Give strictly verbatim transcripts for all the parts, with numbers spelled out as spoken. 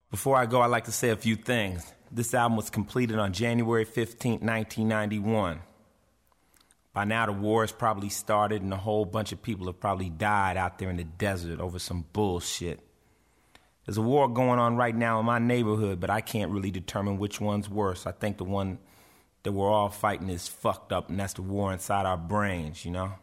Before I go, I'd like to say a few things. This album was completed on January fifteenth, nineteen ninety-one. By now, the war has probably started and a whole bunch of people have probably died out there in the desert over some bullshit. There's a war going on right now in my neighborhood, but I can't really determine which one's worse. I think the one that we're all fighting is fucked up, and that's the war inside our brains, you know?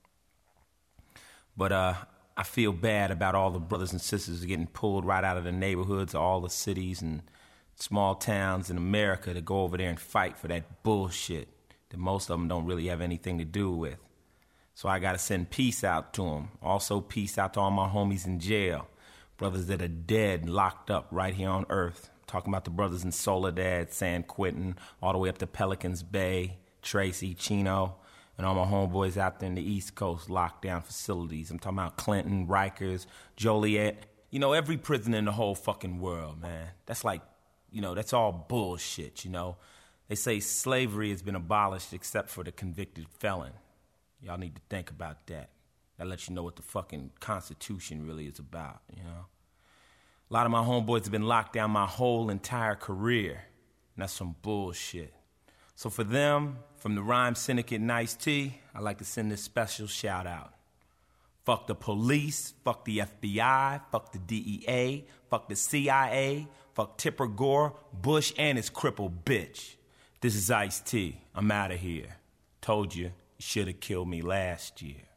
But uh, I feel bad about all the brothers and sisters getting pulled right out of the neighborhoods of all the cities and small towns in America to go over there and fight for that bullshit that most of them don't really have anything to do with. So I gotta send peace out to them. Also peace out to all my homies in jail. Brothers that are dead and locked up right here on Earth. I'm talking about the brothers in Soledad, San Quentin, all the way up to Pelicans Bay, Tracy, Chino, and all my homeboys out there in the East Coast lockdown facilities. I'm talking about Clinton, Rikers, Joliet. You know, every prison in the whole fucking world, man. That's like, you know, that's all bullshit, you know. They say slavery has been abolished except for the convicted felon. Y'all need to think about that. That lets you know what the fucking Constitution really is about, you know. A lot of my homeboys have been locked down my whole entire career, and that's some bullshit. So for them, from the Rhyme Syndicate and Ice-T, I'd like to send this special shout out. Fuck the police, fuck the F B I, fuck the D E A, fuck the C I A, fuck Tipper Gore, Bush, and his crippled bitch. This is Ice-T. I'm out of here. Told you, you should have killed me last year.